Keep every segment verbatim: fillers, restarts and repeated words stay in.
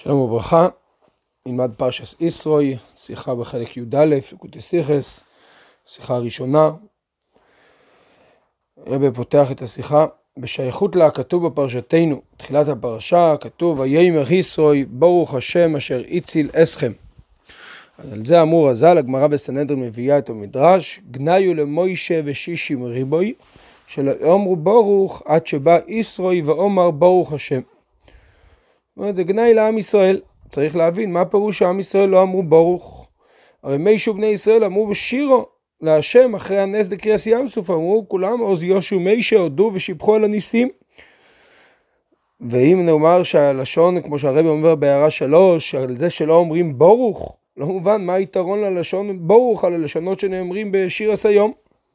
שלום וברכה, נלמד פרשת ישרוי, שיחה בחלק י"א, ליקוטי שיחס, שיחה ראשונה. הרב פותח את השיחה, בשייכות לה כתוב בפרשתנו, תחילת הפרשה, כתוב, ויאמר ישרוי, ברוך השם אשר הציל אסכם. על זה אמרו רז"ל, הגמרא בסנהדרין מביאה את המדרש, גנאיו למוישה ושישים ריבוי, שלא אמרו ברוך עד שבא ישרוי ואומר ברוך השם. זאת אומרת, זה גנאי לעם ישראל. צריך להבין מה פירוש שעם ישראל לא אמרו ברוך. הרי מישהו בני ישראל אמרו בשירו להשם אחרי הנס דקריאס ים סוף, אמרו כולם עוז יושע מישה הודו ושיבחו על הניסים. ואם נאמר שהלשון, כמו שהרב אומר בהערה שלוש, על זה שלא אומרים ברוך, לא מובן מה היתרון ללשון ברוך על הלשונות שנאמרים בשיר הסיום.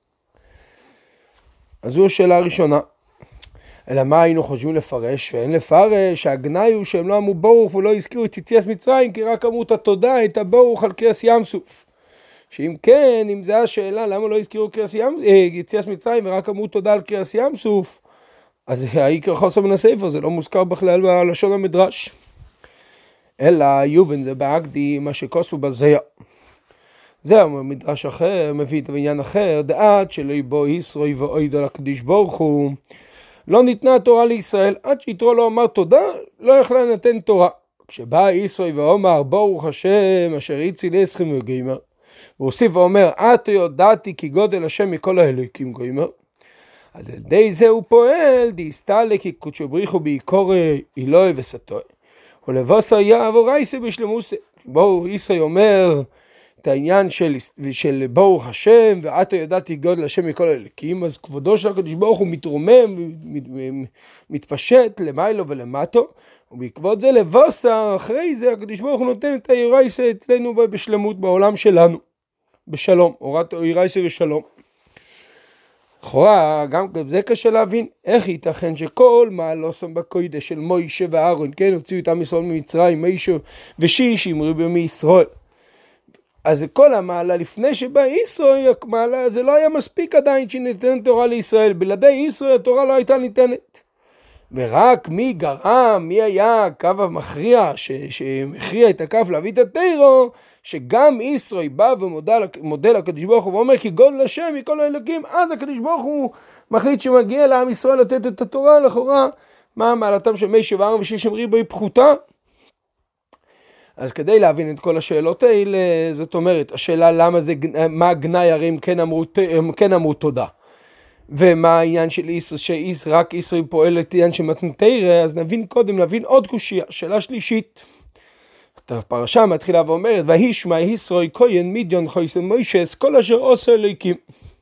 אז זו השאלה הראשונה. אלא מה היינו חושבים לפרש? ואין לפרש, הגנאי הוא שהם לא אמרו ברוך ולא הזכירו את יציאת מצרים, כי רק אמרו את התודה, את הברוך על קריאס ים סוף. שאם כן, אם זה השאלה, למה לא הזכירו קריאס ים, אה, יציאת מצרים ורק אמרו תודה על קריאס ים סוף, אז העיקר חוסר מן הספר, זה לא מוזכר בכלל בלשון המדרש. אלא יובן זה בהקדי מה שכוסו בזיה. זה המדרש אחר, מביא את העניין אחר, דעת שלא יבוא ישרוי ואויד על הקדיש ברוך הוא, לא ניתנה התורה לישראל, עד שיתרו לא אמר תודה, לא יכלה לנתן תורה. כשבא ישרוי ואומר, ברוך השם, אשר הציל אסכם וגוימר, והוסיף ואומר, עתה יודעתי כי גודל השם מכל האלוקים גוימר, אז על ידי זה הוא פועל, דיסתלה כי קודשו בריחו בעיקורי אלוהי וסתוי, ולבשר יעבור רייסה בשלמוסה. בואו ישרוי אומר את העניין של, של ברוך השם, ועתה ידעתי גודל השם מכל האלוקים, אז כבודו של הקדוש ברוך הוא מתרומם, מתפשט למיילו ולמטו, ובעקבות זה לבשר, אחרי זה הקדוש ברוך הוא נותן את הירייסה אצלנו בשלמות בעולם שלנו, בשלום, הורת הירייסה ושלום. לכאורה, גם זה קשה להבין, איך ייתכן שכל מעלוסם בקודש של מוישה ואהרון, כן, הוציאו את עם ישראל ממצרים, מוישה ושישים ריבוי מישראל, אז כל המעלה לפני שבא ישרוי, המעלה זה לא היה מספיק עדיין שניתן תורה לישראל, בלעדי ישרוי התורה לא הייתה ניתנת. ורק מי גרם, מי היה הקו המכריע, שמכריע את הקו להביא את התורה, שגם ישרוי בא ומודה לקדוש ברוך הוא ואומר כי גודל השם מכל האלוקים, אז הקדוש ברוך הוא מחליט שמגיע לעם ישראל לתת את התורה. לכאורה מה מעלתם של מוישה ואהרון ושישים ריבוי פחותה? אז כדי להבין את כל השאלות האלה, זאת אומרת, השאלה למה זה, מה הגנאי, הרי הם כן אמרו, הם כן אמרו תודה. ומה העניין של ישרוי, שרק ישרוי פועל את העניין של מתן תורה, אז נבין קודם, נבין עוד קושיה. שאלה שלישית. הפרשה מתחילה ואומרת, וישמע ישרוי כהן מדיין חוסן מוישה, כל אשר עושה אלוקים.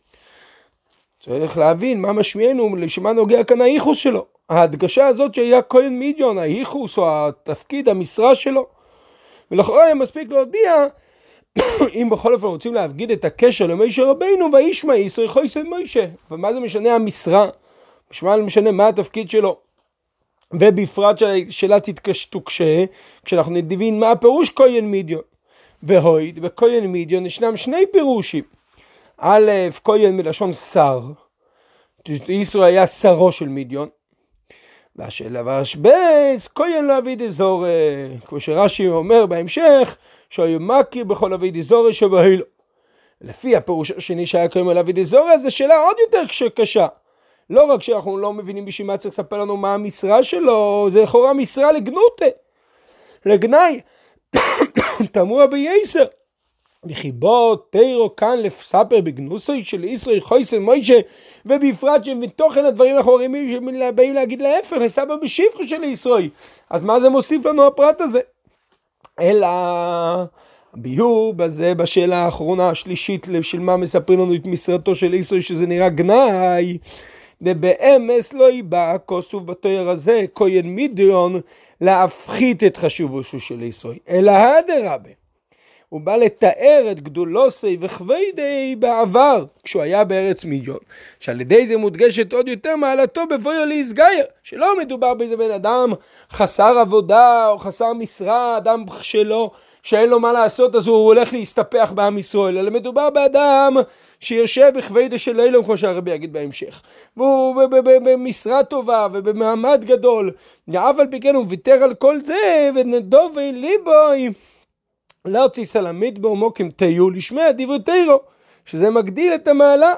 צריך להבין מה משמיענו, לשמה נוגע כאן הייחוס שלו. ההדגשה הזאת שהיה כהן מדיין, הייחוס או התפקיד, המשרה שלו. ולכאורה היה מספיק להודיע, אם בכל אופן רוצים להפגיד את הקשר למוישה רבינו, וישמע ישרוי חוסן מוישה. ומה זה משנה המשרה? משמע משנה מה התפקיד שלו. ובפרט שאלה תתקשה, כשאנחנו נדבין מה הפירוש כהן מדיין. והויד, בכהן מדיין ישנם שני פירושים. א', כהן מלשון שר. ישרוי היה שרו של מדיין. והשאלה והשבס, כהן לא אביד אזור, כמו שרש"י אומר בהמשך, שהוא מכיר בכל אביד אזור שבהילו. לפי הפירוש השני שהיה כהן לא אביד אזור, אז זו שאלה עוד יותר קשה. לא רק שאנחנו לא מבינים בשביל מה צריך לספר לנו מה המשרה שלו, זה לכאורה משרה לגנותה, לגנאי, תמוה בייסר. וחיבות תירו כאן לספר בגנוסוי של ישרוי חוסן מוישה, ובפרט שמתוכן הדברים אנחנו באים להגיד להפך, לספר בשבחו של ישרוי. אז מה זה מוסיף לנו הפרט הזה? אלא ביור בזה בשאלה האחרונה השלישית, של מה מספרים לנו את משרתו של ישרוי, שזה נראה גנאי, ובאמס לא יבא כוסוף בתואר הזה כהן מדיין להפחית את חשובו של ישרוי, אלא אדרבה. הוא בא לתאר את גדולוסי וכבדי בעבר, כשהוא היה בארץ מדיין, שעל ידי זה מודגשת עוד יותר מעלתו בבואו להסגייר, שלא מדובר באיזה בן אדם חסר עבודה או חסר משרה, אדם שלא שאין לו מה לעשות, אז הוא הולך להסתפח בעם ישראל, אלא מדובר באדם שיושב בכבדה של אילום, כמו שהרבי יגיד בהמשך, והוא במשרה טובה ובמעמד גדול, ואף על פי כן הוא ויתר על כל זה, ונדובי ליבוי לא הוציא סלמית באומו כמתיו לשמע דברי תירו, שזה מגדיל את המעלה.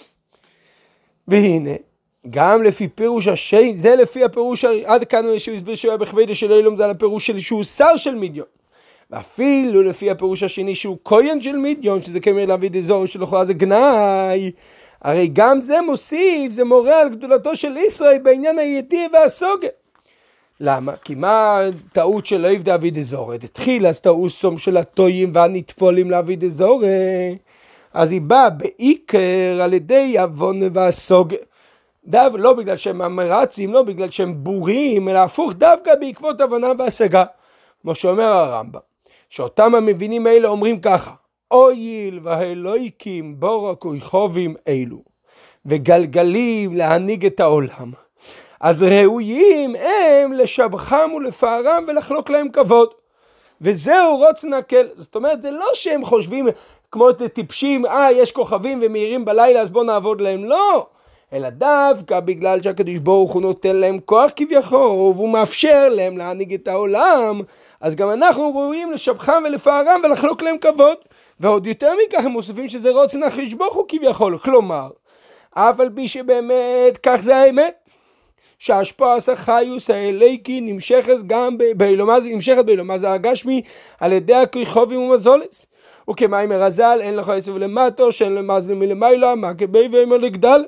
והנה, גם לפי פירוש השם, זה לפי הפירוש, עד כאן שהוא הסביר שהוא היה בכבדה של אילום, זה על הפירוש של שהוא שר של מידיון. ואפילו לפי הפירוש השני שהוא כהן של מידיון, שזה כמר להביא דזור שלכאורה זה גנאי, הרי גם זה מוסיף, זה מורה על גדולתו של ישראל בעניין הידיע והסוגה. למה? כי מה טעות של אוהב דאבי דזור? התחיל אז טעוסום של הטויים והנטפולים להביא דזור, אז היא באה בעיקר על ידי עוון והסוגה. דו, לא בגלל שהם אמרצים, לא בגלל שהם בורים, אלא הפוך דווקא בעקבות הבנה והשגה. כמו שאומר הרמב"ם, שאותם המבינים האלה אומרים ככה, אויל והאלוהיקים בורק וחובים אלו, וגלגלים להנהיג את העולם. אז ראויים הם לשבחם ולפארם ולחלוק להם כבוד. וזהו רוץ נקל. זאת אומרת, זה לא שהם חושבים כמו טיפשים, אה, יש כוכבים ומאירים בלילה, אז בוא נעבוד להם. לא. אלא דווקא בגלל שהקדוש ברוך הוא נותן להם כוח כביכול, והוא מאפשר להם להנהיג את העולם, אז גם אנחנו ראויים לשבחם ולפארם ולחלוק להם כבוד. ועוד יותר מכך הם מוסיפים שזה רוצן הקדוש ברוך הוא כביכול. כלומר, אף על פי שבאמת כך זה האמת, שההשפעה החיוס האליקי נמשכת גם באילומה, זה נמשכת באילומה זה הגשמי על ידי הכריחובים ומזולס. וכמים הרזל, אין לך עשב למטו, שאין למזל מלמילה, מה כבי ואימר לגדל.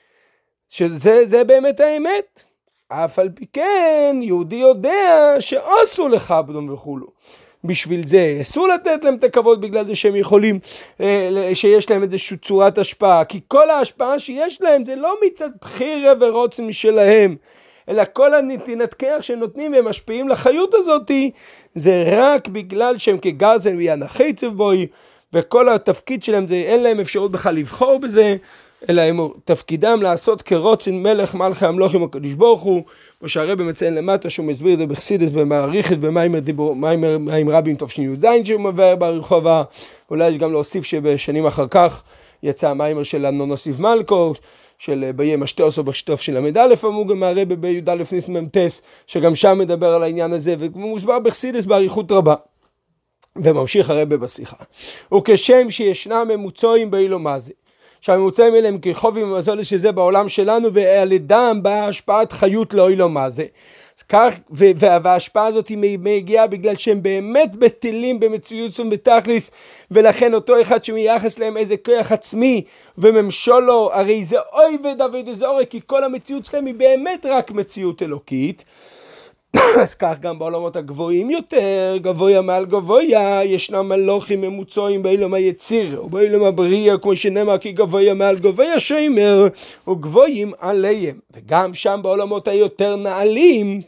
שזה זה באמת האמת. אף על פי כן, יהודי יודע שאסור לכבדם וכולו. בשביל זה אסור לתת להם את הכבוד בגלל זה שהם יכולים, שיש להם איזושהי צורת השפעה. כי כל ההשפעה שיש להם זה לא מצד בחירה ורוצן שלהם, אלא כל הנתינת כרך שנותנים והם משפיעים לחיות הזאת, זה רק בגלל שהם כגרזן ויאנחי צבוי, וכל התפקיד שלהם זה, אין להם אפשרות בכלל לבחור בזה, אלא הם תפקידם לעשות כרוצן מלך מלכי המלוכים הקדוש ברוך הוא, כמו שהרבי מציין למטה שהוא מסביר את זה בחסידות ומעריכת במיימר דיבור, מיימר רבים תופשין י"ז שהוא מבאר ברחובה. אולי יש גם להוסיף שבשנים אחר כך יצא המיימר של הנונוסיב מלכו, של ביים השטוס או בשטוף של המדע לפעמו גם הרבי בי"א ניס ממתס, שגם שם מדבר על העניין הזה, ומוסבר בחסידות באריכות רבה. וממשיך הרבי בשיחה. וכשם שישנם ממוצעים באילומה זה, שהממוצעים האלה הם כרחובים ומזולת שזה בעולם שלנו, ועל ידם באה השפעת חיות לאילומה זה. כך, וההשפעה הזאת היא מגיעה בגלל שהם באמת בטלים במציאות ובתכליס, ולכן אותו אחד שמייחס להם איזה כוח עצמי וממשולו, הרי זה אוי ודוד זורי, כי כל המציאות שלהם היא באמת רק מציאות אלוקית. אז כך גם בעולמות הגבוהים יותר, גבויה מעל גבויה, ישנם מלוכים ממוצעים באילום היציר, או באילום הבריאה, כמו שנאמר, כי גבויה מעל גבויה שימר, וגבויים עליהם. וגם שם בעולמות היותר נעלים,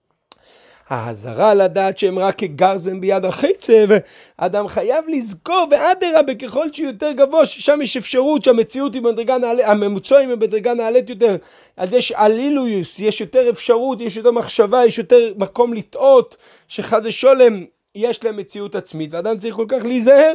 ההזרה לדעת שהם רק כגרזן ביד החצב, אדם חייב לזכור ואדרה בככל שהוא יותר גבוה, ששם יש אפשרות שהמציאות היא בדרגה נעלית, הממוצעים הם בדרגה נעלית יותר, אז יש עלילויוס, יש יותר אפשרות, יש יותר מחשבה, יש יותר מקום לטעות, שחד ושולם יש להם מציאות עצמית, ואדם צריך כל כך להיזהר.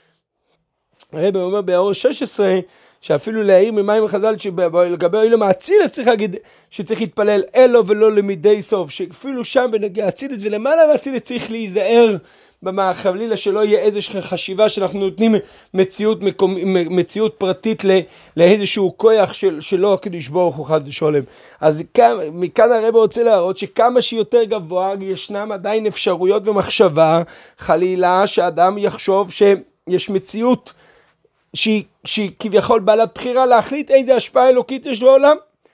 הרבי אומר באור שש עשרה, שאפילו להעיר ממים החז"ל שלגבי אילום האצילס צריך להגיד שצריך להתפלל אלו ולא למידי סוף, שאפילו שם בנגיע האצילס ולמעלה מהאצילס צריך להיזהר במחבלילה שלא יהיה איזושהי חשיבה שאנחנו נותנים מציאות, מקומ... מציאות פרטית לאיזשהו כוח של, שלא הקדוש ברוך הוא חד ושולם. אז כאן, מכאן הרב רוצה להראות שכמה שיותר גבוה ישנם עדיין אפשרויות ומחשבה חלילה שאדם יחשוב שיש מציאות שהיא, שהיא כביכול בעלת בחירה להחליט איזה השפעה אלוקית יש בעולם.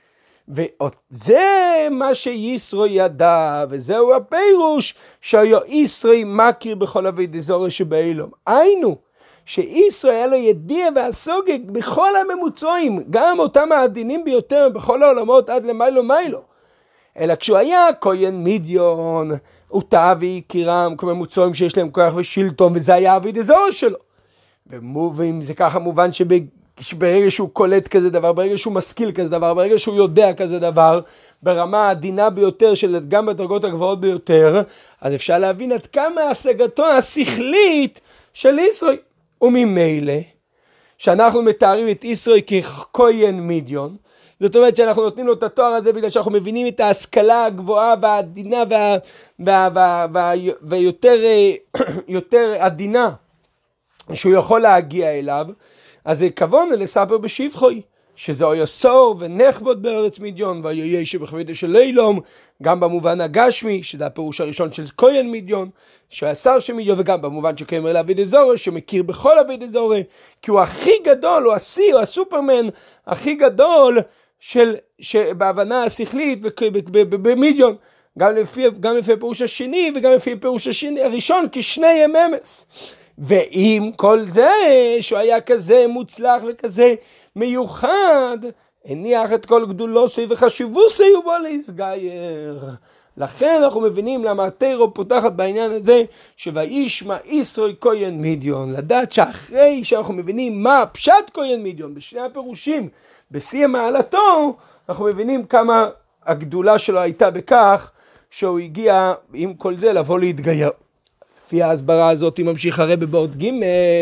וזה מה שישרו ידע, וזהו הפירוש שהיה ישרי מכיר בכל אבי דזורי שבאילום. היינו, שישרו היה לו ידיע והסוגג בכל הממוצעים, גם אותם העדינים ביותר בכל העולמות עד למיילו מיילו. אלא כשהוא היה כהן מידיון, הוא טעה והכירם כממוצעים שיש להם כוח ושלטון, וזה היה אבי דזורי שלו. ואם זה ככה מובן ברגע שהוא קולט כזה דבר, ברגע שהוא משכיל כזה דבר, ברגע שהוא יודע כזה דבר, ברמה העדינה ביותר של גם בדרגות הגבוהות ביותר, אז אפשר להבין עד כמה השגתו השכלית של ישראל. וממילא, שאנחנו מתארים את ישראל ככהן מידיון, זאת אומרת שאנחנו נותנים לו את התואר הזה בגלל שאנחנו מבינים את ההשכלה הגבוהה והעדינה וה, וה, וה, וה, ויותר יותר עדינה שהוא יכול להגיע אליו, אז זה כוון לספר בשבחוי, שזה אוי יסור ונחבוד בארץ מידיון, ויהיה שבכבודה של לילום, גם במובן הגשמי, שזה הפירוש הראשון של כהן מידיון, שהוא השר של מידיון, וגם במובן שקיימר לעביד אזורי, שמכיר בכל עביד אזורי, כי הוא הכי גדול, הוא השיא, הוא הסופרמן הכי גדול, של, שבהבנה השכלית במידיון, גם לפי, גם לפי הפירוש השני, וגם לפי הפירוש השני, הראשון, כשני אממס. ועם כל זה, שהוא היה כזה מוצלח וכזה מיוחד, הניח את כל גדולוסי וחשיבוסי ובו להסגייר. לכן אנחנו מבינים למה התורה פותחת בעניין הזה, שוישמע ישראל כהן מידיון, לדעת שאחרי שאנחנו מבינים מה פשט כהן מידיון, בשני הפירושים, בשיא מעלתו, אנחנו מבינים כמה הגדולה שלו הייתה בכך, שהוא הגיע עם כל זה לבוא להתגייר. לפי ההסברה הזאת ממשיך הרב באות ג'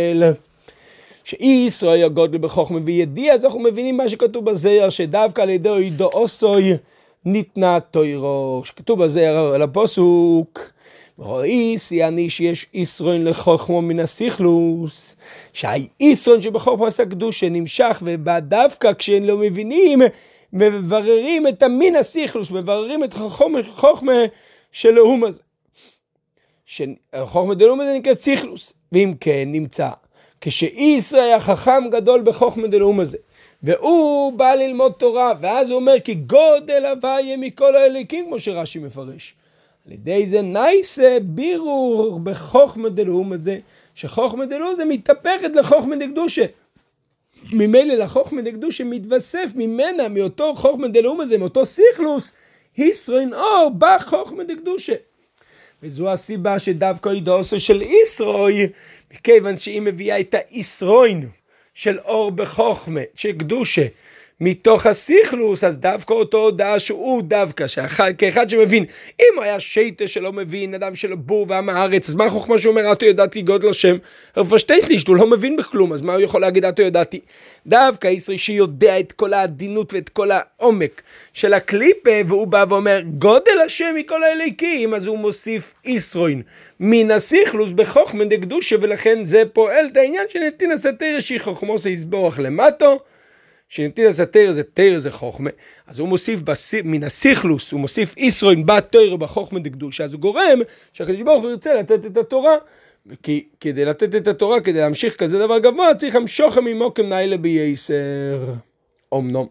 שישראל הגודל בחוכמה וידיע, אז אנחנו מבינים מה שכתוב בזהר, שדווקא על ידי עידו אוסוי ניתנה תוירו, שכתוב בזהר על הפסוק, רואי סייני שיש ישראל לחוכמה מן הסיכלוס, שהישראל שבחוכמה עשה קדושה נמשך, ובא דווקא כשהם לא מבינים, מבררים את המין הסיכלוס, מבררים את חוכמה, חוכמה של לאום הזה. חוכמה דלאום הזה נקרא סיכלוס, ואם כן נמצא, כשישראל היה חכם גדול בחוכמה דלאום הזה, והוא בא ללמוד תורה, ואז הוא אומר כי גודל הוויה מכל האליקים, כמו שרש"י מפרש. על ידי זה נייסה בירור בחוכמה דלאום הזה, שחוכמה דלאום הזה מתהפכת לחוכמה דקדושה. ממילא לחוכמה דקדושה מתווסף ממנה, מאותו חוכמה דלאום הזה, מאותו סיכלוס, ישראל אור בחוכמה דקדושה. וזו הסיבה שדווקא עידוסו של ישראל, מכיוון שהיא מביאה את הישרוין של אור בחוכמה, של קדושה, מתוך הסיכלוס, אז דווקא אותו הודעה שהוא דווקא, שאחד, כאחד שמבין, אם הוא היה שייטה שלא מבין, אדם של בור ועם הארץ, אז מה החוכמה שהוא אומר, אתו ידעתי גודל השם, רפשטית לי, שהוא לא מבין בכלום, אז מה הוא יכול להגיד, אתו ידעתי? דווקא ישראל שיודע את כל העדינות ואת כל העומק של הקליפה, והוא בא ואומר, גודל השם מכל האליקים, אז הוא מוסיף ישרוין מן הסיכלוס בחוכמה דקדושה, ולכן זה פועל את העניין שנתין הסתר שהיא חוכמו זה יסבורך למטו, שנתין הסתר זה תר זה חוכמה, אז הוא מוסיף בסי, מן הסיכלוס, הוא מוסיף ישרוין בתר בחוכמה דקדושה, אז הוא גורם שהקדוש ברוך הוא ירצה לתת את התורה, כי כדי לתת את התורה, כדי להמשיך כזה דבר גבוה, צריך למשוך ממוקם נעילה בייסר. אומנום.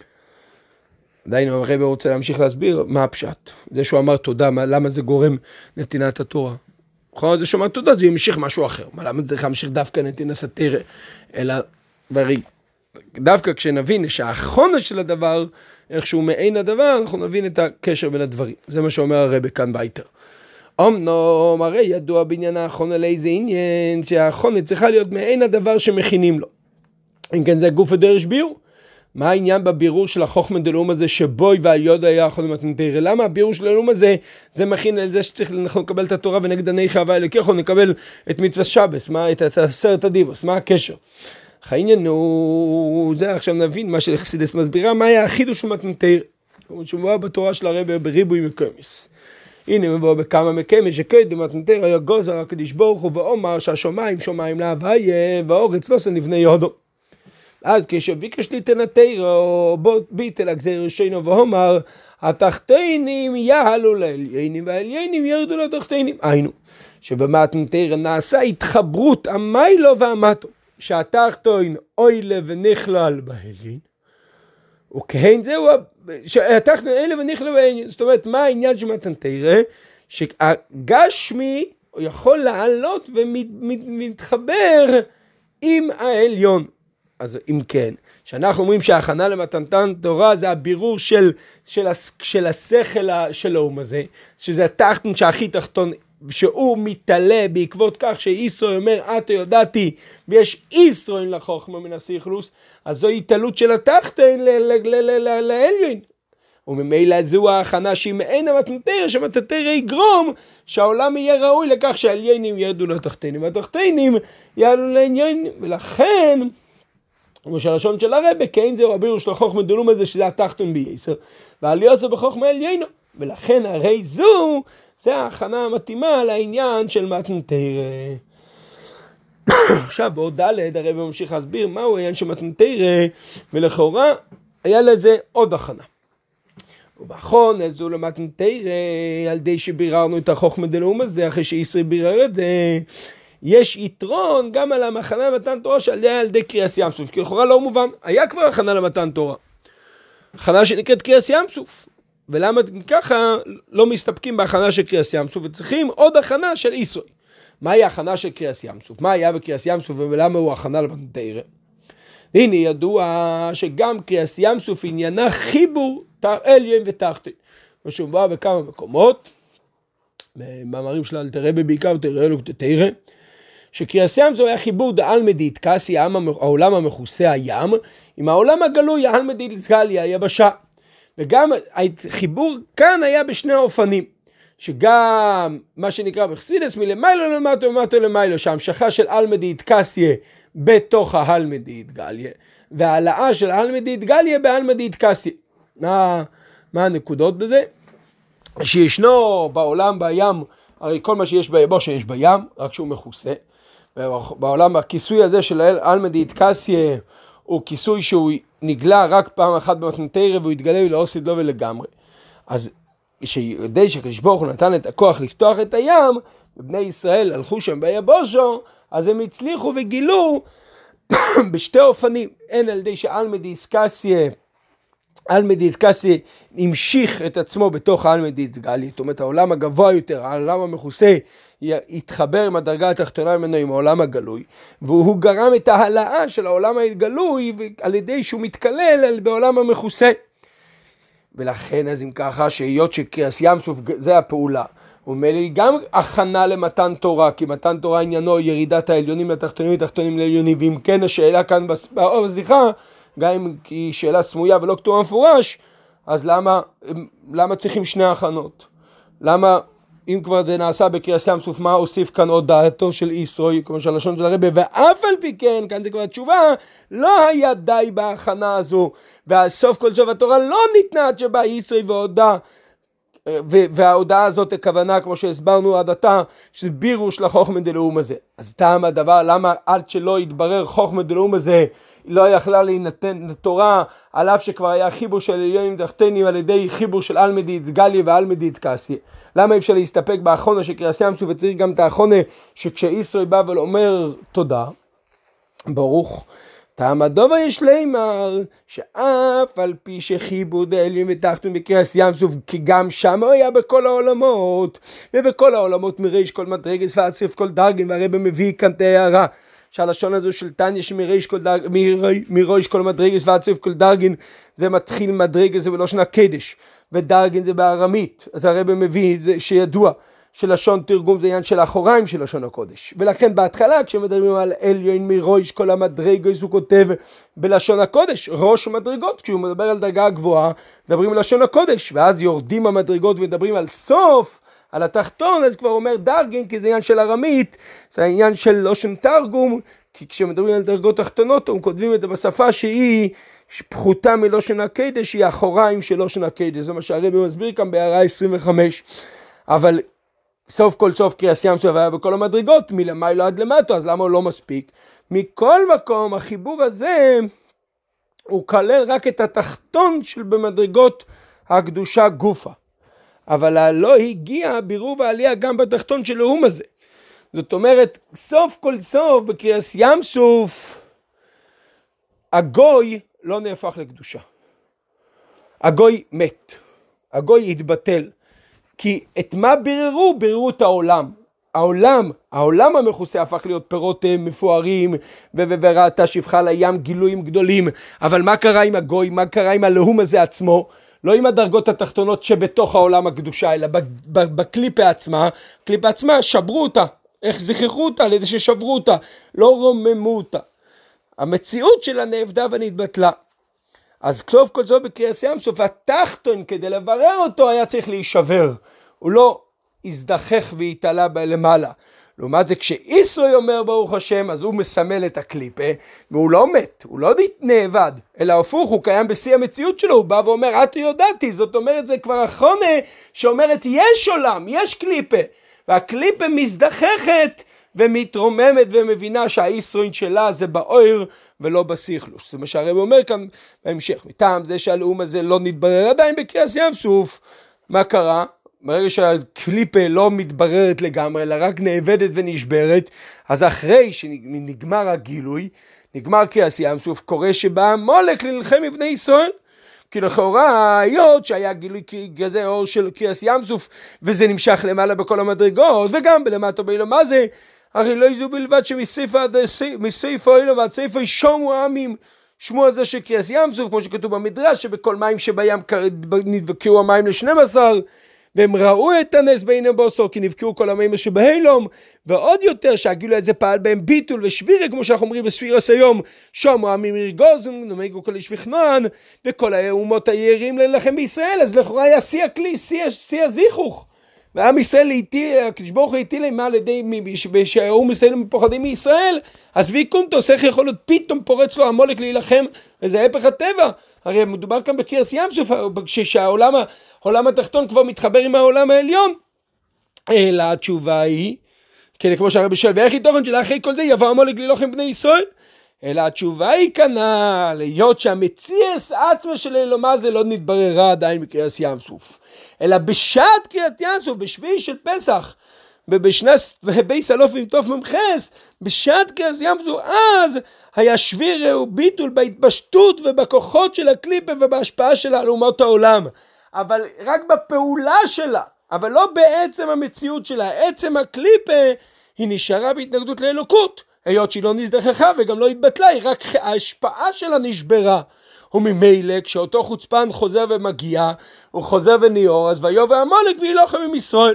עדיין הרב רוצה להמשיך להסביר מה הפשט. זה שהוא אמר תודה, מה, למה זה גורם נתינת התורה. אחר זה שאומר תודה, זה ימשיך משהו אחר. מה, למה זה צריך להמשיך דווקא נתינת סתר, אלא ברי. דווקא כשנבין שהאחרונה של הדבר, איכשהו מעין הדבר, אנחנו נבין את הקשר בין הדברים. זה מה שאומר הרב כאן ביתר. אמנם הרי ידוע בעניין האחרונה לאיזה עניין, שהאחרונה צריכה להיות מעין הדבר שמכינים לו. אם כן זה גוף הדרש ביור. מה העניין בבירור של החוכמה דלאום הזה שבוי והיוד היה האחרונה מתנתרא? למה הבירור של הלאום הזה זה מכין על זה שצריך אנחנו לקבל את התורה ונגד עני חווה אלוקי, אנחנו נקבל את מצוות שבס, מה, את עשרת הדיברות, מה הקשר? העניין הוא, זה עכשיו נבין מה שחסידס מסבירה, מה היה החידוש של מתנתרא. שמובא בתורה של הרב בריבוי מקומס. הנה מבוא בכמה מקמש שקדם מתנתרא היה גוזר הקדוש ברוך הוא ואומר שהשמיים שמיים להוויה והארץ לא נבנה יודו. אז כשביקש להתנתרא בוא ביטל הגזיר ראשינו ואומר התחתינים יעלו לעליינים והעליינים ירדו לתחתינים. היינו שבמתנתרא נעשה התחברות המיילו והמטו, שהתחתון אוילה ונכלל בהעליין, וכהן זהו שהתחתון אוילה ונכלל בהעליין. זאת אומרת, מה העניין של מתנתרא? שהגשמי יכול לעלות ומתחבר עם העליון. אז אם כן, שאנחנו אומרים שההכנה למתנתן תורה זה הבירור של, של, של השכל של האום הזה, שזה התחתון שהכי תחתון שהוא מתעלה בעקבות כך שישראל אומר, אתה יודעתי, ויש ישראל לחוכמה מן הסיכלוס, אז זו התעלות של התחתן לעליון. וממילא זו ההכנה שהיא מעין המתנתרא, שהמתנתרא יגרום שהעולם יהיה ראוי לכך שהעליינים ירדו לתחתנים, והתחתנים יעלו לעליון, ולכן, כמו שהלשון של הרב, כן זהו הבירור של החוכמה דלום הזה, שזה התחתון בייסר, והעליות זה בחוכמה עליינו, ולכן הרי זו, זה ההכנה המתאימה לעניין של מתנתרא. עכשיו בעוד ד' הרב ממשיך להסביר מהו העניין של מתנתרא, ולכאורה היה לזה עוד הכנה. ובאחרון זו למתנתרא, על די שביררנו את החוכמה דלאום הזה, אחרי שישראל בירר את זה, יש יתרון גם על המחנה למתן תורה שעל די, על די קריאס ים סוף, כי לכאורה לא מובן, היה כבר הכנה למתן תורה, הכנה שנקראת קריאס ים סוף, ולמה ככה לא מסתפקים בהכנה של קריאס ים סוף, וצריכים עוד הכנה של ישראל. מהי ההכנה של קריאס ים סוף? מה היה בקריאס ים סוף ולמה הוא הכנה למתנתרא? הנה ידוע שגם קריאס ים סוף עניינה חיבור עליון ותחתון. מה שהובא בכמה מקומות, במאמרים של אלתר רבי בעיקר תראה לו תראה, שקריאס ים סוף היה חיבור דעלמא דאיטקסיה, העולם המכוסה הים, עם העולם הגלוי העלמא דאיטקסיה היבשה. וגם החיבור כאן היה בשני האופנים, שגם מה שנקרא בחסידות מלמיילו למטה ומטה למיילו, שההמשכה של עלמא דאיטקסיה בתוך העלמא דאיטגליה, והעלאה של העלמא דאיטגליה בעלמא דאיטקסיה. מה, מה הנקודות בזה? שישנו בעולם בים, הרי כל מה שיש ביבשה יש בים, רק שהוא מכוסה. בעולם הכיסוי הזה של עלמא דאיטקסיה הוא כיסוי שהוא נגלה רק פעם אחת במתנתרא והוא יתגלה ולעוsid לו ולגמרי. אז שידי שהקדוש ברוך הוא נתן את הכוח לפתוח את הים, ובני ישראל הלכו שם ביבושו, אז הם הצליחו וגילו בשתי אופנים, הן על ידי שעלמא דאיטקסיה, עלמא דאיטקסיה המשיך את עצמו בתוך העלמא דאיטגליה, זאת אומרת העולם הגבוה יותר, העולם המכוסה, יתחבר עם הדרגה התחתונה ממנו עם העולם הגלוי, והוא גרם את ההעלאה של העולם הגלוי על ידי שהוא מתקלל בעולם המכוסה. ולכן אז אם ככה שהיות שקריאס ים סוף זה הפעולה, הוא אומר לי גם הכנה למתן תורה, כי מתן תורה עניינו ירידת העליונים לתחתונים ותחתונים לעליונים, ואם כן השאלה כאן בזיכה, גם אם היא שאלה סמויה ולא כתובה מפורש, אז למה, למה צריכים שני הכנות? למה, אם כבר זה נעשה בקריאס ים סוף, מה הוסיף כאן עוד דעתו של ישראל, כמו שהלשון של הרבי, ואף על פי כן, כאן זה כבר התשובה, לא היה די בהכנה הזו, והסוף כל סוף התורה לא ניתנה עד שבא ישראל והודע, וההודעה הזאת הכוונה, כמו שהסברנו עד עתה, שזה בירור של החוכמה דלאום הזה. אז טעם הדבר, למה עד שלא יתברר חוכמה דלאום הזה, לא יכלה להינתן תורה, על אף שכבר היה חיבור של עליונים תחתונים, על ידי חיבור של עלמא דאיטגליה ועלמא דאיטקסיה. למה אי אפשר להסתפק באחרונה של קריאס ים סוף, וצריך גם את האחרונה, שכשישראל בא ואומר תודה, ברוך, טעם הדובר יש לימר, שאף על פי שחיבור דעליון ותחתון בקריאס ים סוף, כי גם שם הוא היה בכל העולמות, ובכל העולמות מריש כל מדרגס ועד סוף כל דרגן, והרבא מביא כאן את ההערה, שהלשון הזו של תניא שמריש כל דרגן, מריש כל מדרגס ועד סוף כל דרגן, זה מתחיל מדרגס זה בלושן הקדש, ודרגן זה בארמית, אז הרבא מביא זה שידוע, שלשון תרגום זה עניין של האחוריים של לשון הקודש. ולכן בהתחלה כשמדברים על עליון מראש כל המדרגות, הוא כותב בלשון הקודש, ראש מדרגות, כשהוא מדבר על דרגה גבוהה, מדברים על לשון הקודש, ואז יורדים המדרגות ומדברים על סוף, על התחתון, אז כבר אומר דרגן, כי זה עניין של ארמית, זה העניין של לשון תרגום, כי כשמדברים על דרגות תחתונות, הם כותבים את זה בשפה שהיא פחותה מלשון הקודש, היא האחוריים של לשון הקודש, זה מה שהרבי מסביר כאן בהערה עשרים וחמש, אבל סוף כל סוף קריאס ים סוף היה בכל המדרגות, מלמיילו עד למטה, אז למה הוא לא מספיק? מכל מקום, החיבור הזה, הוא כלל רק את התחתון של במדרגות הקדושה גופה. אבל לא הגיע בירור ועלייה גם בתחתון של האום הזה. זאת אומרת, סוף כל סוף בקריאס ים סוף, הגוי לא נהפך לקדושה. הגוי מת. הגוי התבטל. כי את מה ביררו? ביררו את העולם. העולם, העולם המכוסה הפך להיות פירות מפוארים, וראתה שפחה לים גילויים גדולים. אבל מה קרה עם הגוי? מה קרה עם הלאום הזה עצמו? לא עם הדרגות התחתונות שבתוך העולם הקדושה, אלא בקליפה עצמה. הקליפה עצמה שברו אותה, איך זכחו אותה? על ידי ששברו אותה, לא רוממו אותה. המציאות שלה נאבדה ונתבטלה. אז סוף כל זאת בקריאס ים סוף, התחתון כדי לברר אותו היה צריך להישבר, הוא לא הזדחך והתעלה למעלה. לעומת זה כשישרוי אומר ברוך השם, אז הוא מסמל את הקליפה, והוא לא מת, הוא לא נאבד, אלא הפוך, הוא קיים בשיא המציאות שלו, הוא בא ואומר, את יודעתי, זאת אומרת, זה כבר אחרונה שאומרת, יש עולם, יש קליפה, והקליפה מזדחכת ומתרוממת ומבינה שהישרוין שלה זה באויר ולא בסיכלוס. זה מה שהרב אומר כאן בהמשך, מטעם זה שהלאום הזה לא נתברר עדיין בקריאס ים סוף. מה קרה? ברגע שהקליפה לא מתבררת לגמרי, אלא רק נאבדת ונשברת, אז אחרי שנגמר הגילוי, נגמר קריאס ים סוף, קורה שבא מולק ללחם מבני ישראל. כי לכאורה, היות שהיה גילוי כזה אור של קריאס ים סוף, וזה נמשך למעלה בכל המדרגות, וגם בלמטה באילום, מה זה? הרי לא יזו בלבד שמסעיף האילו ועד סעיף ישומו העמים, שמו הזה של קריאס ים סוף, כמו שכתוב במדרש, שבכל מים שבים נדבקו המים ל-שנים עשר, והם ראו את הנס בעינם בוסו, כי נבקעו כל המים שבהילום, ועוד יותר שהגילוי הזה פעל בהם ביטול ושבירה, כמו שאנחנו אומרים בספירס היום, שומו העמים ירגוזן, נמגו כל איש וחנוען, וכל האומות היערים ללחם בישראל, אז לכאורה היה שיא הכלי, שיא הזיכוך. ועם ישראל הקדוש ברוך הוא הטיל להם על ידי שהאום ישראל מפוחדים מישראל, אז ויקומטוס איך יכול להיות פתאום פורץ לו המולק להילחם, וזה הפך הטבע. הרי מדובר כאן בקריאס ים סוף, כשהעולם העולם התחתון כבר מתחבר עם העולם העליון. אלא התשובה היא, כן, כמו שהרבי שואל, ואיך יתוכן שלאחרי כל זה יבוא המולק להילחם בני ישראל? אלא התשובה היא כאן, להיות שהמציאס עצמה של אלומה זה לא נתבררה עדיין בקריאס ים סוף, אלא בשעת קריאת ים סוף, בשביעי של פסח, ובשנס בייס אלופים תוף ממחס, בשעת קריאת ים סוף, אז היה שביר וביטול בהתפשטות ובכוחות של הקליפה ובהשפעה שלה על אומות העולם, אבל רק בפעולה שלה, אבל לא בעצם המציאות שלה. עצם הקליפה היא נשארה בהתנגדות לאלוקות, היות שהיא לא נזדחכה וגם לא התבטלה, היא רק ההשפעה שלה נשברה. וממילא כשאותו חוצפן חוזר ומגיע, הוא חוזר וניאור, אז ויובא המולק וילחם עם ישראל.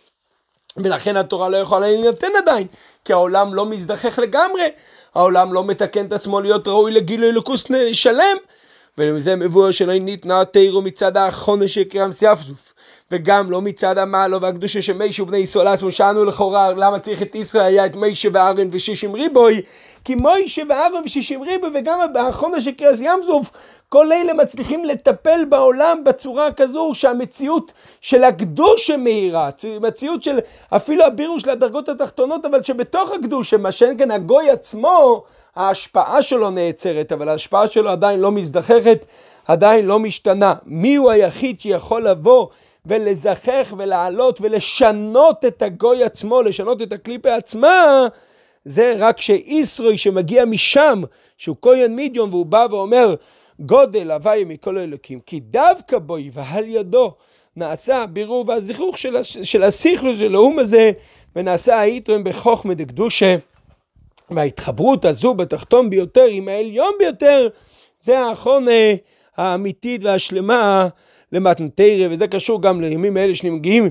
ולכן התורה לא יכולה להינתן עדיין, כי העולם לא מזדחך לגמרי, העולם לא מתקן את עצמו להיות ראוי לגילוי אלוקות שלם, ולמזה מבואר שלא ניתנה תירו מצד האחרונה שקרם סייפסוף, וגם לא מצד המעלה והקדושה של מיישה ובני ישראל עצמו, שאנו לכאורה למה צריך את ישראל, היה את מיישה ואהרון ושישים ריבוי, כי מיישה ואהרון ושישים ריבוי וגם האחרונה שקרם סייפסוף, כל אלה מצליחים לטפל בעולם בצורה כזו שהמציאות של הקדושה מהירה, מציאות של אפילו הבירוש של הדרגות התחתונות, אבל שבתוך הקדושה, מה שאין כאן הגוי עצמו, ההשפעה שלו נעצרת, אבל ההשפעה שלו עדיין לא מזדחכת, עדיין לא משתנה. מי הוא היחיד שיכול לבוא ולזכך ולעלות ולשנות את הגוי עצמו, לשנות את הקליפה עצמה? זה רק שישרוי שמגיע משם, שהוא כהן מידיון, והוא בא ואומר, גודל הווי מכל האלוקים, כי דווקא בוי ועל ידו נעשה הבירור והזיכוך של, של הסיכלוס של האום הזה, ונעשה היתרון בחוכמה דקדושה, וההתחברות הזו בתחתון ביותר עם העליון ביותר, זה האחרונה האמיתית והשלמה למתנתרא, וזה קשור גם לימים האלה שנמגיעים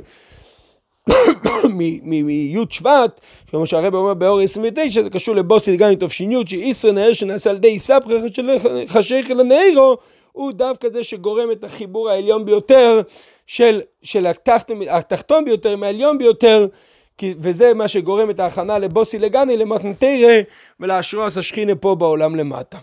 מי' שבט, כמו שהרב אומר באור עשרים ותשע, זה קשור לבוסית גם מתוף שיניות, שישראל נהר שנעשה על די ספר של חשיך לנהרו, הוא דווקא זה שגורם את החיבור העליון ביותר של, של התחתון, התחתון ביותר מהעליון ביותר, וזה מה שגורם את ההכנה לבוסי לגני למתנתרא ולהשרוס השכינה פה בעולם למטה.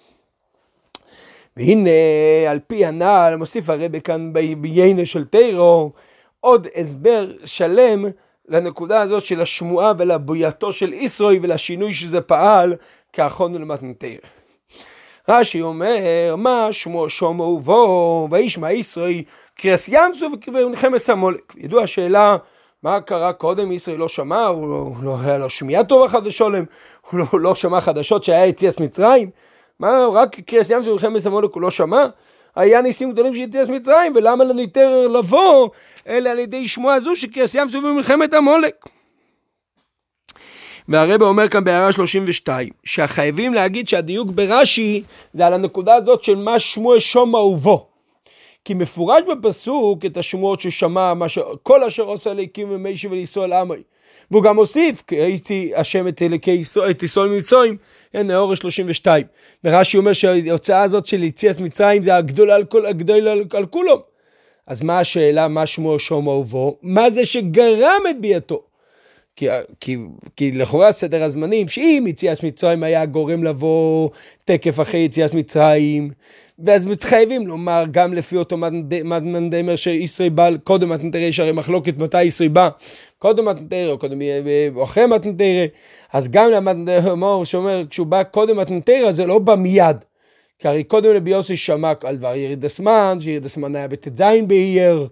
והנה על פי הנעל מוסיף הרב כאן ביינה של תירו עוד הסבר שלם לנקודה הזאת של השמועה ולבויתו של ישרוי ולשינוי שזה פעל כאחרון למתנתרא. רש"י אומר, מה שמו שומו ובו וישמע ישרוי קריאס ים סוף ונלחמת המולק. ידוע השאלה, מה קרה קודם? ישרוי לא שמע, הוא לא, לא היה לו שמיעה טובה חד ושולם, הוא לא, לא שמע חדשות שהיה יציאת מצרים, מה, רק קריאס ים סוף ונלחמת המולק הוא לא שמע? היה ניסים גדולים שיציאת מצרים, ולמה לנו יותר לבוא, אלא על ידי שמוע זו שקריאס ים סוף ומלחמת המולק. והרבא אומר כאן בהערה שלושים ושתיים, שהחייבים להגיד שהדיוק ברש"י זה על הנקודה הזאת של מה שמוע שומע ובו. כי מפורש בפסוק את השמועות ששמע, מה ש... כל אשר עושה אלוקים ומישהו ולישראל עמי. והוא גם הוסיף, כי הייתי השם את אלוקי ישראל, את ישראל ממצרים, הנה אור שלושים ושתיים. ורש"י אומר שההוצאה הזאת של יציאת מצרים זה הגדול על, כל, הגדול על, על כולם. אז מה השאלה, מה שמו שמו ובו? מה זה שגרם את ביאתו? כי, כי, כי לכאורה סדר הזמנים, שאם יציאת מצרים היה גורם לבוא תקף אחרי יציאת מצרים, ואז מתחייבים לומר, גם לפי אותו מתנדמר שישראל בא, קודם מתנדמר, יש הרי מחלוקת מתי ישראל בא, קודם מתנדמר או קודם או אחרי מתנדמר, אז גם למתנדמר שאומר, כשהוא בא קודם מתנדמר, זה לא בא מיד, כי הרי קודם לביוסי שמע על דבר יריד הסמן, שיריד הסמן היה בתזין באייר,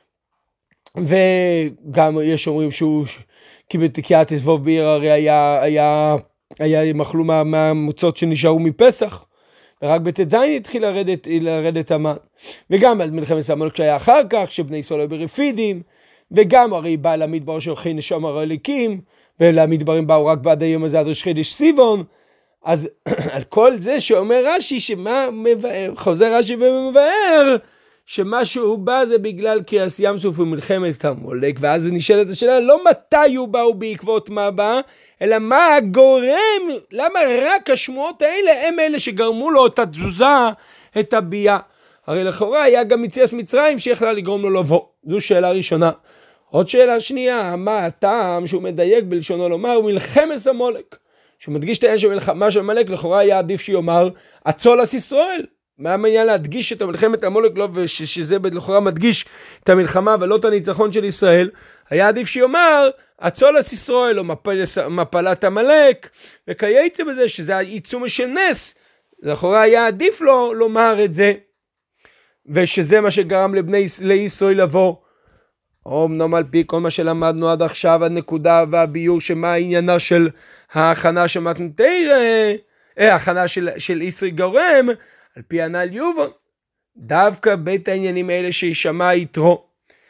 וגם יש אומרים שהוא, כי בתקיעת עזבוב באייר הרי היה, היה, היה מחלו מה, מהמוצאות שנשארו מפסח, ורק בתזין התחיל לרדת, לרדת המן. וגם על מלחמת עמלק שהיה אחר כך, שבני ישראל היו ברפידים, וגם הרי בא למדבר שהוכי נשם הרליקים, ולמדברים באו רק בעד היום הזה עד ראש חידש סיבון. אז על כל זה שאומר רש"י, שמה מבאר, חוזר רש"י ומבאר, שמה שהוא בא זה בגלל קריאס ים סוף ומלחמת עמלק, ואז נשאלת השאלה, לא מתי הוא בא ובעקבות מה בא, אלא מה הגורם, למה רק השמועות האלה הם אלה שגרמו לו את התזוזה, את הביאה. הרי לכאורה היה גם יציאת מצרים שיכלה לגרום לו לבוא. זו שאלה ראשונה. עוד שאלה שנייה, מה הטעם שהוא מדייק בלשונו לומר, מלחמת עמלק. שהוא מדגיש את העניין של מלחמה של עמלק, לכאורה היה עדיף שיאמר, הצול עש ישראל. מה העניין להדגיש את המלחמת עמלק, לא, ושזה לכאורה מדגיש את המלחמה ולא את הניצחון של ישראל, היה עדיף שיאמר, הצול עש ישראל, או מפל, מפלת עמלק, וכייצא בזה שזה העיצום של נס, לכאורה היה עדיף לו לומר את זה, ושזה מה שגרם לבני לישראל לבוא. אמנם על פי כל מה שלמדנו עד עכשיו, הנקודה והביור שמה העניינה של ההכנה של מתנתר, אה, ההכנה של, של ישראל גורם, על פי הנ"ל יובן, דווקא בית העניינים האלה שישמע יתרו,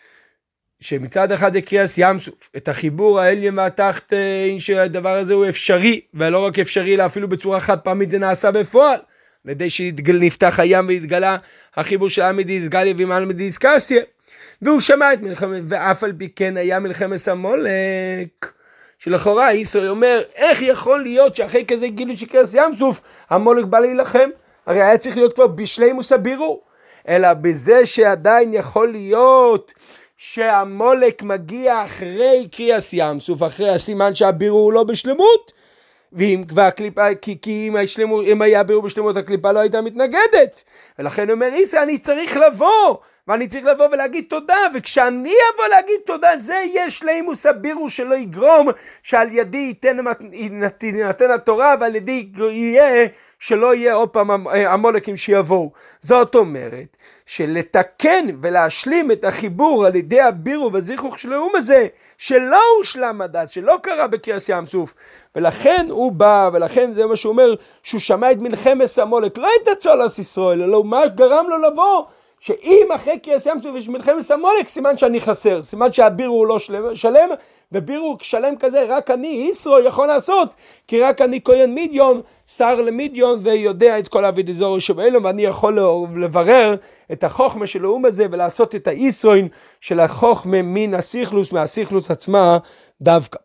שמצד אחד זה קריאס ים סוף, את החיבור העליון והתחתון, שהדבר הזה הוא אפשרי, ולא רק אפשרי, אלא אפילו בצורה חד פעמית זה נעשה בפועל, על ידי שנפתח הים והתגלה החיבור של עמידי סגליה ועם עמידי סקסיה, והוא שמע את מלחמת, ואף על פי כן היה מלחמת עמלק, שלכאורה ישראל אומר, איך יכול להיות שאחרי כזה גילו שקריאס ים סוף, עמלק בא להילחם? הרי היה צריך להיות כבר בשלימוס הבירור, אלא בזה שעדיין יכול להיות שהעמלק מגיע אחרי קריאס ים סוף, אחרי הסימן שהבירור הוא לא בשלמות, ואם כבר הקליפה, כי, כי אם, השלמו, אם היה בירור בשלמות, הקליפה לא הייתה מתנגדת, ולכן אומר ישראל, אני צריך לבוא, ואני צריך לבוא ולהגיד תודה, וכשאני אבוא להגיד תודה, זה יהיה שלימוס הבירור שלא יגרום, שעל ידי ייתן, ייתן התורה, ועל ידי יהיה, שלא יהיה עוד פעם עמלקים שיבואו. זאת אומרת, שלתקן ולהשלים את החיבור על ידי הבירור והזיכוך של האום הזה, שלא הושלם הדת, שלא קרה בקריאס ים סוף, ולכן הוא בא, ולכן זה מה שהוא אומר, שהוא שמע את מלחמת עמלק, לא את הצול עש ישראל, אלא מה גרם לו לבוא, שאם אחרי קריאס ים סוף יש מלחמת עמלק, סימן שאני חסר, סימן שהבירור הוא לא שלם, שלם, ובירור שלם כזה רק אני, ישראל, יכול לעשות, כי רק אני כהן מידיון, שר למידיון, ויודע את כל אביד אזור שבאלו, ואני יכול לברר את החוכמה של האום הזה, ולעשות את הישרוין של החוכמה מן הסיכלוס, מהסיכלוס עצמה דווקא.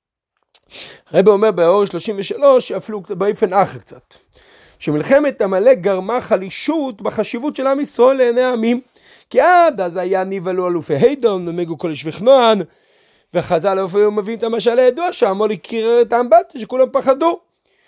הרב אומר באור שלושים ושלוש, אפילו באופן אחר קצת, שמלחמת עמלק גרמה חלישות בחשיבות של עם ישראל לעיני העמים, כי עד אז היה ניבלו אלופי הידון, ומגו כל שבח נוען, וחז"ל הוא מביא את המשל הידוע שעמלק קירר את העם בת שכולם פחדו,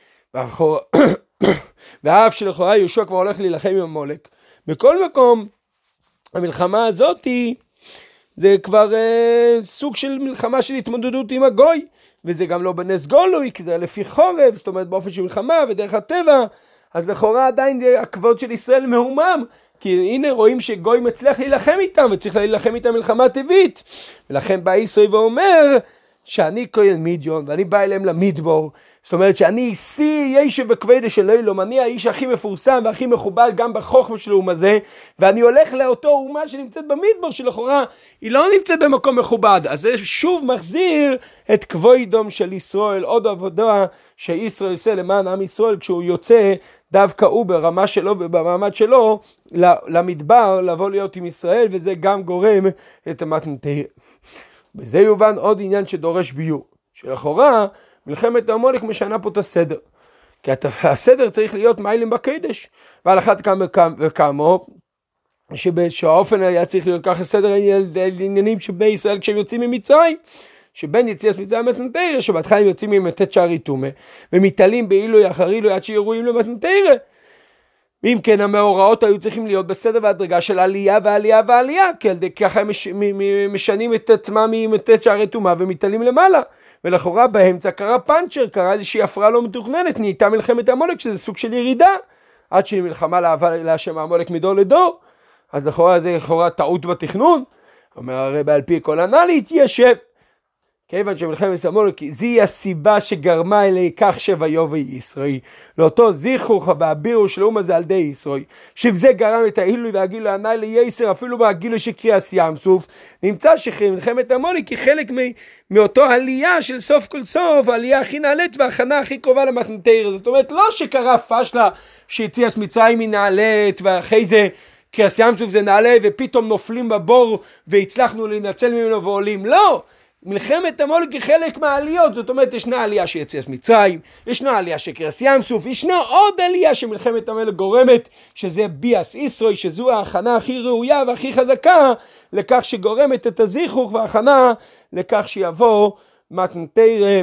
ואף שלכאורה יהושע כבר הולך להילחם עם עמלק. בכל מקום המלחמה הזאת זה כבר אה, סוג של מלחמה של התמודדות עם הגוי, וזה גם לא בנס גולוי, כי זה לפי חורב, זאת אומרת באופן של מלחמה ודרך הטבע, אז לכאורה עדיין הכבוד של ישראל מהומם, כי הנה רואים שגוי מצליח להילחם איתם, וצריך להילחם איתם מלחמה טבעית, ולכן בא ישראל ואומר, שאני כהן מידיון, ואני בא אליהם למדבור, זאת אומרת שאני שיא ישב וכבדה של אילום, אני האיש הכי מפורסם והכי מכובד גם בחוכמה של האום הזה, ואני הולך לאותו אומה שנמצאת במדבר שלכאורה, היא לא נמצאת במקום מכובד, אז זה שוב מחזיר את כבודום של ישראל, עוד עבודה שישראל עושה למען עם ישראל, כשהוא יוצא דווקא הוא ברמה שלו ובמעמד שלו למדבר לבוא להיות עם ישראל, וזה גם גורם את המתנתר. בזה יובן עוד עניין שדורש ביור, שלכאורה מלחמת העמלק משנה פה את הסדר, כי הסדר צריך להיות מיילים בקדש, ועל אחת כמה וכמה שהאופן היה צריך להיות ככה סדר העניינים של בני ישראל כשהם יוצאים ממצרים, שבין יציאת מצרים למתנתר, שבהתחלה הם יוצאים ממתת שערי טומאה ומתעלים בעילוי אחר עילוי עד שירואים למתנתר. ואם כן, המאורעות היו צריכים להיות בסדר והדרגה של עלייה ועלייה ועלייה, כי ככה הם משנים את עצמם ממתת שערי טומאה ומתעלים למעלה, ולכאורה באמצע קרה פאנצ'ר, קרה איזושהי הפרעה לא מתוכננת, נהייתה מלחמת העמלק, שזה סוג של ירידה, עד שהיא מלחמה לאהבה להשם העמלק מדור לדור. אז לכאורה זה לכאורה טעות בתכנון, אומר הרב על פי כל הנ"ל להתיישב, כיוון שמלחמת העמלק זו הסיבה שגרמה אלי כך שויובא ישראל, לאותו זיכוך והבירו של האום הזה על די ישראל, שבזה גרם את העילוי והגילוי הנ"ל לייסר, אפילו בהגילוי של קריאס ים סוף, נמצא שמלחמת העמלק היא חלק מאותו עלייה של סוף כל סוף, העלייה הכי נעלית וההכנה הכי קרובה למתנתר. זאת אומרת, לא שקרה פשלה שיציאת מצרים היא נעלית, ואחרי זה קריאס ים סוף זה נעלה, ופתאום נופלים בבור והצלחנו להינצל ממנו ועולים. לא! מלחמת העמלק היא חלק מהעליות, זאת אומרת ישנה עלייה של יציאת מצרים, ישנה עלייה של קריאס ים סוף, ישנה עוד עלייה שמלחמת העמלק גורמת, שזה ביאס ישראל, שזו ההכנה הכי ראויה והכי חזקה לכך שגורמת את הזיכוך וההכנה לכך שיבוא מתנתר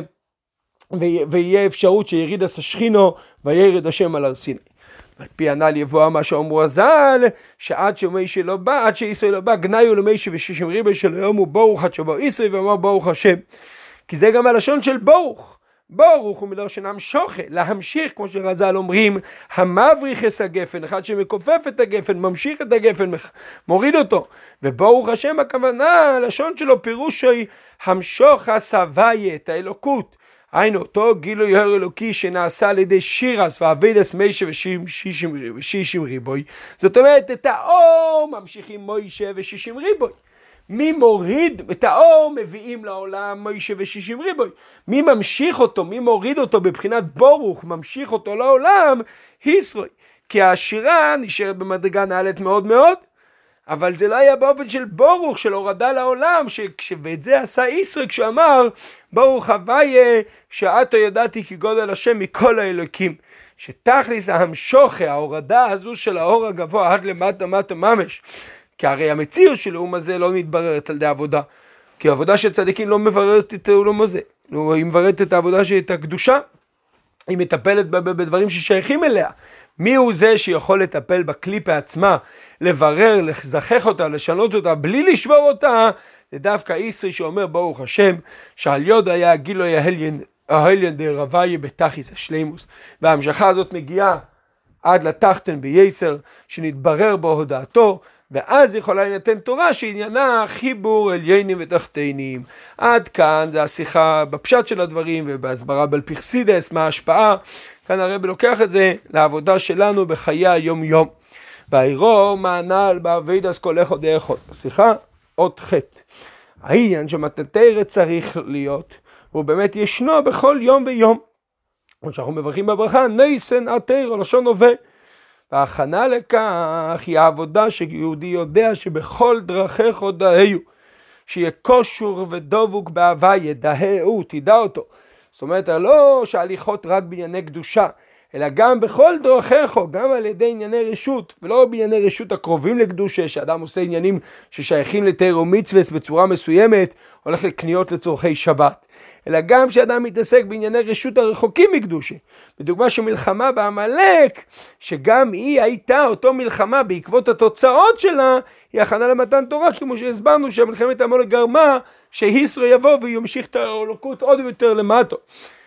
ויהיה אפשרות שיריד השכינו וירד השם על הר סיני. על פי הנ"ל יבוא מה שאומרו הז"ל, שעד שמשה לא בא, עד שישראל לא בא, גנאיו למשה ושישים ריבי של היום הוא ברוך עד שבא ישראל ואמר ברוך השם. כי זה גם הלשון של ברוך. ברוך הוא מלשון המשוכה, להמשיך, כמו שרז"ל אומרים, המבריך את הגפן, אחד שמכופף את הגפן, ממשיך את הגפן, מוריד אותו. וברוך השם הכוונה, הלשון שלו פירושי המשוך הסוויה, את האלוקות. היינו אותו גילוי הר אלוקי שנעשה על ידי שירס ועבודת משה ושישים ריבוי. זאת אומרת, את האור ממשיכים משה ושישים ריבוי. מי מוריד את האור מביאים לעולם משה ושישים ריבוי. מי ממשיך אותו, מי מוריד אותו בבחינת ברוך, ממשיך אותו לעולם, ישראל. כי השירה נשארת במדרגה נעלית מאוד מאוד, אבל זה לא היה באופן של ברוך, של הורדה לעולם, ואת זה עשה ישראל כשהוא אמר, ברוך הוויה שעתו ידעתי כי גודל השם מכל האלוקים. שתכלס ההמשוכה, ההורדה הזו של האור הגבוה עד למטה מטה ממש. כי הרי המציאות של האום הזה לא מתבררת על די עבודה. כי העבודה של צדיקים לא מבררת את האום הזה. היא מבררת את העבודה של את הקדושה. היא מטפלת בדברים ששייכים אליה. מי הוא זה שיכול לטפל בקליפה עצמה, לברר, לזכח אותה, לשנות אותה, בלי לשבור אותה? זה דווקא ישראל שאומר ברוך השם, שעל יוד היה גילוי ההליין דרוויה בתחיס השלימוס. וההמשכה הזאת מגיעה עד לתחתן בייסר, שנתברר בהודעתו, ואז יכולה לנתן תורה שעניינה חיבור עליינים ותחתינים. עד כאן זה השיחה בפשט של הדברים ובהסברה בלפיכסידס, מה ההשפעה. כאן הרב לוקח את זה לעבודה שלנו בחיי היום יום. והעירו מענל בעבודת כל אחד ואחד. השיחה עוד חטא. העניין שמתנתר צריך להיות, הוא באמת ישנו בכל יום ויום. כמו שאנחנו מברכים בברכה, נייסן עתר, לשון הווה. וההכנה לכך היא העבודה שיהודי יודע שבכל דרכיך דהיו, שיהיה קושור ודבוק באהבה, ידההו, תדע אותו. זאת אומרת, לא שההליכות רק בענייני קדושה, אלא גם בכל דרכיך, גם על ידי ענייני רשות, ולא בענייני רשות הקרובים לקדושה, שאדם עושה עניינים ששייכים לתורה ומצוות בצורה מסוימת, הולך לקניות לצורכי שבת, אלא גם שאדם מתעסק בענייני רשות הרחוקים מקדושה. בדוגמה של מלחמה בעמלק, שגם היא הייתה אותו מלחמה בעקבות התוצאות שלה, היא הכנה למתן תורה, כמו שהסברנו שהמלחמת העמלק גרמה שישראל יבוא וימשיך את האלוקות עוד יותר למטה.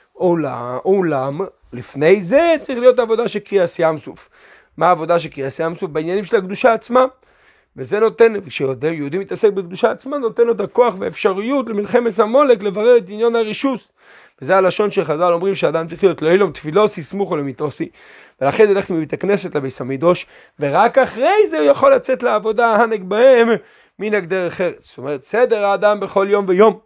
אולם, אולם, לפני זה צריך להיות עבודה של קריאס ים סוף. מה העבודה של קריאס ים סוף? בעניינים של הקדושה עצמה. וזה נותן, כשיהודי מתעסק בקדושה עצמה, נותן לו את הכוח והאפשריות למלחמת העמלק לברר את עניין הרישוס. וזה הלשון של חז"ל אומרים שאדם צריך להיות לא אילום תפילוסי סמוכו למיתוסי, ולכן זה ללכת מבית הכנסת לביס המדרש, ורק אחרי זה הוא יכול לצאת לעבודה הנק בהם מנהג דרך ארץ. זאת אומרת, סדר האדם בכל יום ויום.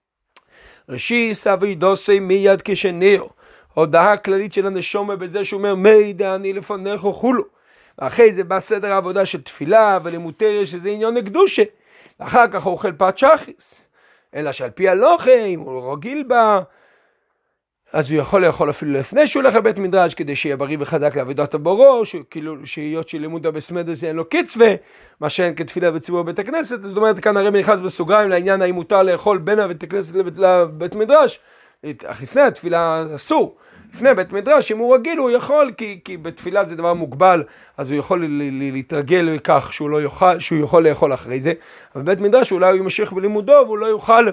ראשי סבי דוסי מיד כשניר, הודעה כללית של הנשומה בזה שהוא אומר מידע אני לפניך חולו, ואחרי זה בא סדר העבודה של תפילה ולימודי שזה עניין הקדושה, ואחר כך הוא אוכל פת שחיס, אלא שעל פי הלוכה אם הוא רגיל בה אז הוא יכול לאכול אפילו לפני שהוא הולך לבית מדרש, כדי שיהיה בריא וחזק לעבודת הבורו, כאילו שהיות שלימוד הבסמדרס אין לו קצווה, מה שאין כתפילה בציבור בית הכנסת. זאת אומרת, כאן הרב נכנס בסוגריים לעניין האם מותר לאכול בין הבית הכנסת לבית, לבית מדרש, אך לפני התפילה אסור. לפני בית מדרש, אם הוא רגיל הוא יכול, כי, כי בתפילה זה דבר מוגבל, אז הוא יכול להתרגל לכך שהוא, לא יוכל, שהוא יכול לאכול אחרי זה. אבל בית מדרש אולי הוא ימשך בלימודו, והוא לא יוכל,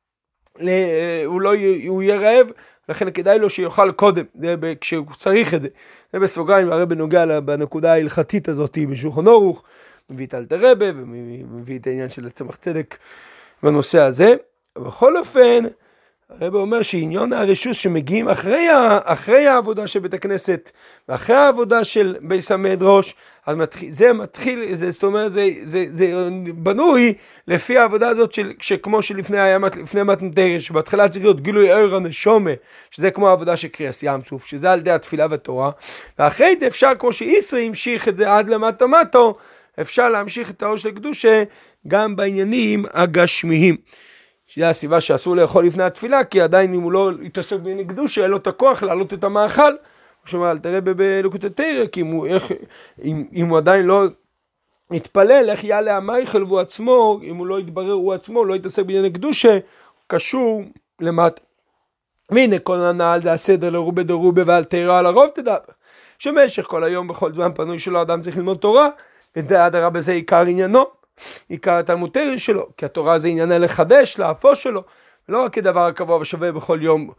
הוא, לא, הוא יהיה רעב, לכן כדאי לו שיוכל קודם, זה כשהוא צריך את זה. זה בסוגריים, הרב נוגע בנקודה ההלכתית הזאת בשולחן ערוך, מביא את אלתר רבי, ומביא את העניין של צמח צדק בנושא הזה. בכל אופן, הרב אומר שעניין הרשוס שמגיעים אחרי, אחרי העבודה של בית הכנסת, ואחרי העבודה של בית המדרש, אז מתחיל, זה מתחיל, זה, זאת אומרת, זה, זה, זה בנוי לפי העבודה הזאת של, שכמו שלפני היה, לפני מתנתרא, שבהתחלה צריך להיות גילוי ער הנשומה, שזה כמו העבודה של קריאס ים סוף, שזה על ידי התפילה והתורה, ואחרי זה אפשר, כמו שאיסרי המשיך את זה עד למטה מטו, אפשר להמשיך את האור של הקדושה, גם בעניינים הגשמיים. שזה הסיבה שאסור לאכול לפני התפילה, כי עדיין אם הוא לא יתעסק בענייני קדושה, אין לו את הכוח להעלות את המאכל. שאומר, אל תראה בליקוטי תרא, כי אם הוא, איך, אם, אם הוא עדיין לא יתפלל, איך יעלה המייכל והוא עצמו, אם הוא לא יתברר הוא עצמו, לא יתעסק בענייני קדושה, קשור למטה. והנה כל הנעל זה הסדר לרובה דרובה ועל תרא על הרוב תדבר. שמשך כל היום בכל זמן פנוי שלו אדם צריך ללמוד תורה, ועד הרבה זה עיקר עניינו, עיקר התלמוד תרא שלו, כי התורה זה עניינה לחדש, להפוש שלו, ולא רק כדבר הקבוע ושווה בכל יום,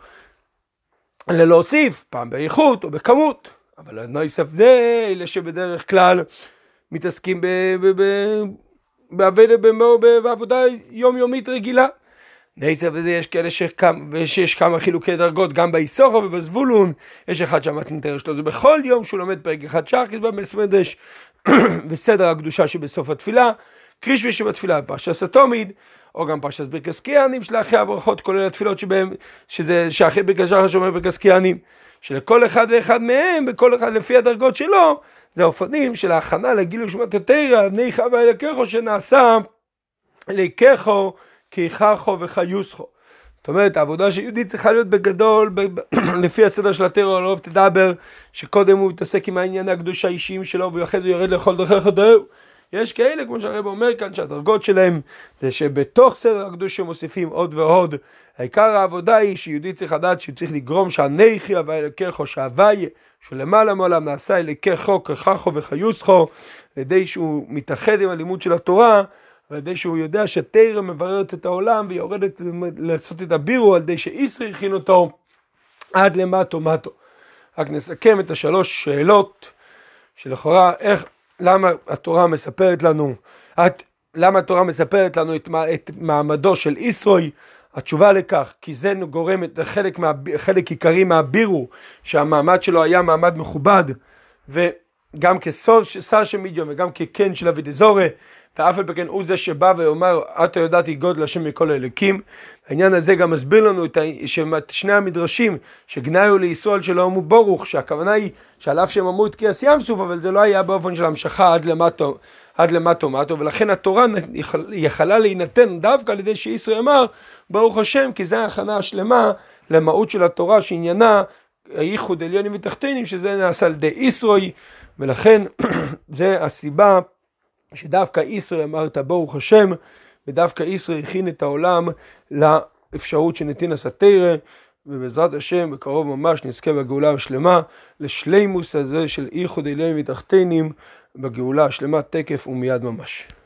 ללהוסיף, פעם באיכות או בכמות, אבל נויסף זה אלה שבדרך כלל מתעסקים בעבודה יומיומית רגילה. נויסף וזה יש כאלה שיש כמה חילוקי דרגות, גם ביששכר ובזבולון, יש אחד שהמתנתרא שלו זה בכל יום שהוא לומד פרק אחד שחריס במסמדרש, וסדר הקדושה שבסוף התפילה, קרישבי שבתפילה בפרשת התומיד, או גם פרשת ברכת כהנים של אחרי הברכות, כולל התפילות שבהם, שזה שאחרי ברכת שחר שאומר ברכת כהנים, שלכל אחד ואחד מהם, בכל אחד לפי הדרגות שלו, זה האופנים של ההכנה לגילוי שמות התרא, בני חווה אלוקיכו שנעשה אלוקיכו כיככו וחיוסכו. זאת אומרת, העבודה שיהודית צריכה להיות בגדול, לפי הסדר של התרא על הרוב תדבר, שקודם הוא מתעסק עם העניין הקדושה האישיים שלו, ואחרי זה יורד לכל דרכי חדרו. יש כאלה, כמו שהרב אומר כאן, שהדרגות שלהם זה שבתוך סדר הקדושה מוסיפים עוד ועוד. העיקר העבודה היא שיהודי צריך לדעת שצריך לגרום שהנכי הווה אלוקיכו, שהוויה, שלמעלה מעולם נעשה אלוקיכו כיככו וחיוסכו, על ידי שהוא מתאחד עם הלימוד של התורה, על ידי שהוא יודע שתרא מבררת את העולם ויורדת לעשות את הבירו, על ידי שאיסרי הכין אותו עד למטו מטו. רק נסכם את השלוש שאלות שלכאורה איך, למה התורה מספרת לנו, את, למה התורה מספרת לנו את, את מעמדו של איסרוי. התשובה לכך, כי זה גורם את חלק, מה, חלק עיקרי מהבירו, שהמעמד שלו היה מעמד מכובד, וגם כשר של מידיון וגם כקן של אבי דזורי, ואף על פי כן הוא זה שבא ואומר, אתה יודעתי גודל השם מכל האלוקים. העניין הזה גם מסביר לנו את שני המדרשים שגנאיו לישראל שלא אמרו ברוך, שהכוונה היא שעל אף שהם אמרו את קריאס ים סוף, אבל זה לא היה באופן של המשכה עד למטו, עד למטו מטו, ולכן התורה יכלה להינתן דווקא על ידי שישראל אמר ברוך השם, כי זה ההכנה השלמה למהות של התורה שעניינה הייחוד עליונים ותחתינים, שזה נעשה על ידי ישראל, ולכן זה הסיבה שדווקא ישראל אמרת ברוך השם, ודווקא ישראל הכין את העולם לאפשרות שנתינס התרא, ובעזרת השם בקרוב ממש נזכה בגאולה השלמה לשלימוס הזה של ייחוד עליונים ותחתינים, בגאולה השלמה תקף ומיד ממש.